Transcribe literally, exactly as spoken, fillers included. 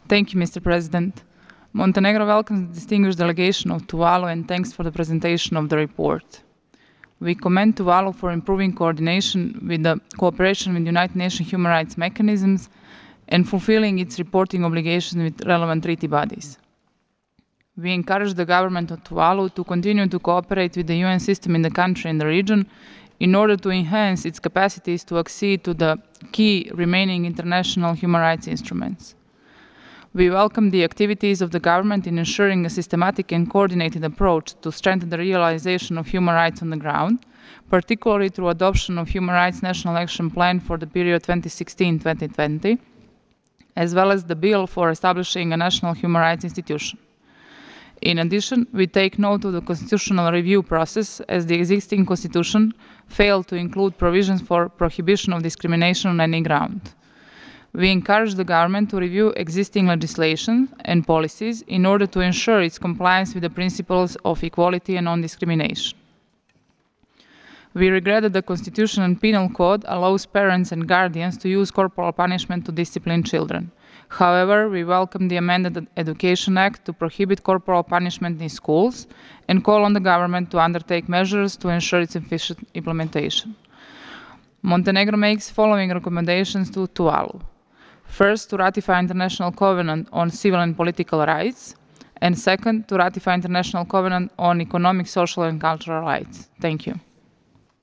Thank you, Mister President. Montenegro welcomes the distinguished delegation of Tuvalu and thanks for the presentation of the report. We commend Tuvalu for improving coordination with the cooperation with United Nations human rights mechanisms and fulfilling its reporting obligations with relevant treaty bodies. We encourage the government of Tuvalu to continue to cooperate with the U N system in the country and the region in order to enhance its capacities to accede to the key remaining international human rights instruments. We welcome the activities of the government in ensuring a systematic and coordinated approach to strengthen the realization of human rights on the ground, particularly through adoption of Human Rights National Action Plan for the period twenty sixteen to twenty twenty, as well as the bill for establishing a national human rights institution. In addition, we take note of the constitutional review process as the existing constitution failed to include provisions for prohibition of discrimination on any ground. We encourage the government to review existing legislation and policies in order to ensure its compliance with the principles of equality and non-discrimination. We regret that the Constitution and Penal Code allows parents and guardians to use corporal punishment to discipline children. However, we welcome the amended Education Act to prohibit corporal punishment in schools and call on the government to undertake measures to ensure its efficient implementation. Montenegro makes following recommendations to Tuvalu. First, to ratify International Covenant on Civil and Political Rights, and second, to ratify International Covenant on Economic, Social and Cultural Rights. Thank you.